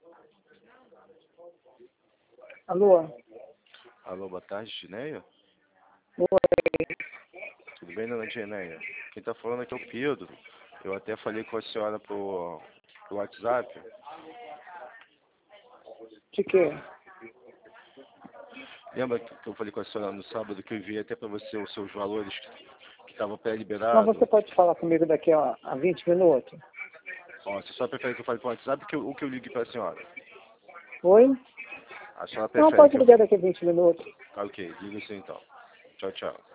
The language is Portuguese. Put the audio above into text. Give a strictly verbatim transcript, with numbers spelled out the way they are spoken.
Alô? Alô, boa tarde, Gineia? Oi. Tudo bem, dona Gineia? Quem tá falando aqui é o Pedro. Eu até falei com a senhora pro, pro WhatsApp. De quê? Lembra que eu falei com a senhora no sábado que eu enviei até para você os seus valores que estavam Mas pré-liberados? você pode falar comigo daqui a, a vinte minutos? Ó, se a senhora prefere que eu fale com o WhatsApp que eu, ou que eu ligue para a senhora? Oi? A senhora Não, prefere pode que eu... ligar daqui a vinte minutos. Ah, ok, liga isso então. Tchau, tchau.